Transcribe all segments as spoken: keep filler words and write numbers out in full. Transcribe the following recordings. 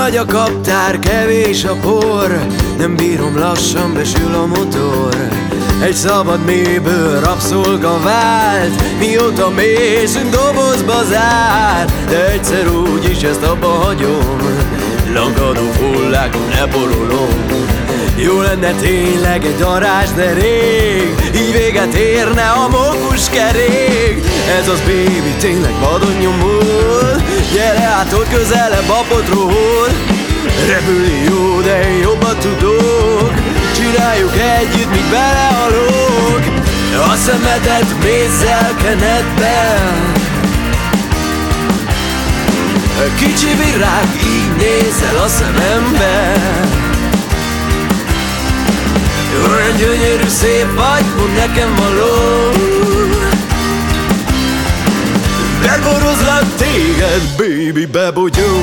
vagy a kaptár, kevés a por, nem bírom, lassan besül a motor. Egy szabad mélyből rabszolga vált, mióta mészünk dobozba zár. De egyszer úgyis ezt abba hagyom, lankadó fullákon ne borulom. Jó lenne tényleg egy darázs, de rég, így véget érne a mókus kerék. Ez az baby tényleg vadon nyomul, gyere át ott közelebb a potról. Repülni jó, de én jobban tudok, csináljuk együtt, míg belehalok. A szemedet mézzel kened be, kicsi virág, így nézel a szemembe. Olyan gyönyörű, szép vagy, mondd nekem való. Beborozlak téged, baby, bebogyó.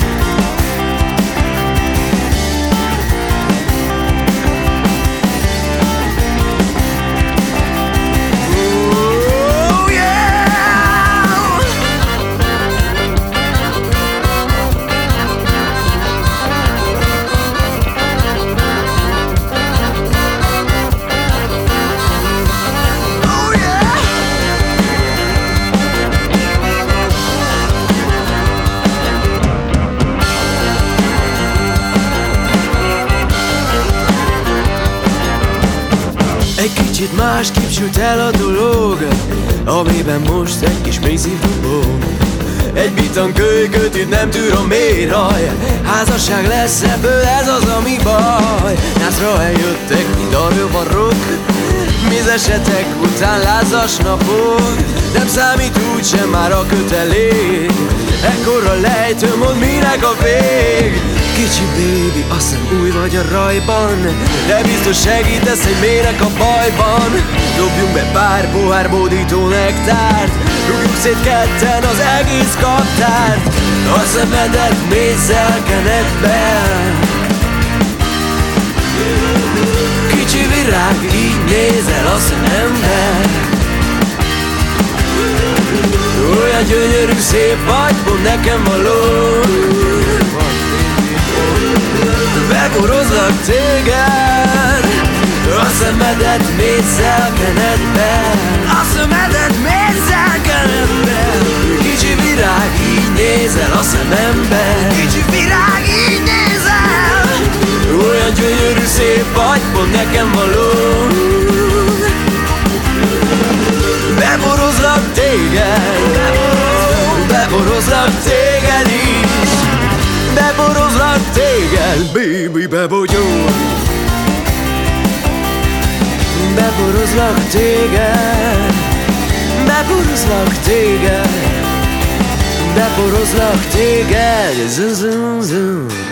Egy kicsit másképp sült el a dolog, amiben most egy kis mély szív dobog. Egy bitan kölyköt itt nem tudom miért raj, házasság lesz ebből, ez az ami baj. Nászra eljöttek, mint a rövarok, mizesetek után lázas napok. Nem számít úgysem már a kötelék, ekkora lejtő, mondd minek a vég. Kicsi baby, azt hiszem új vagy a rajban, de biztos segítesz egy méreg a bajban. Dobjunk be pár pohár bódító nektárt, rúgjuk szét ketten az egész kaptárt. A szemedet mézzel kened be, kicsi virág, így nézel a szemembe. Olyan gyönyörű, szép vagy, mondd nekem való. Beborozlak téged, a szemedet mézzel kened be, a szemedet mézzel kened be. Kicsi virág, így nézel a szemembe, kicsi virág, így nézel. Olyan gyönyörű, szép vagy, mondd nekem való. Beborozlak téged, beborozlak téged is, beborozlak téged, baby, bebogyó. Beborozlak téged, beborozlak téged, beborozlak téged, zum, zum, zum.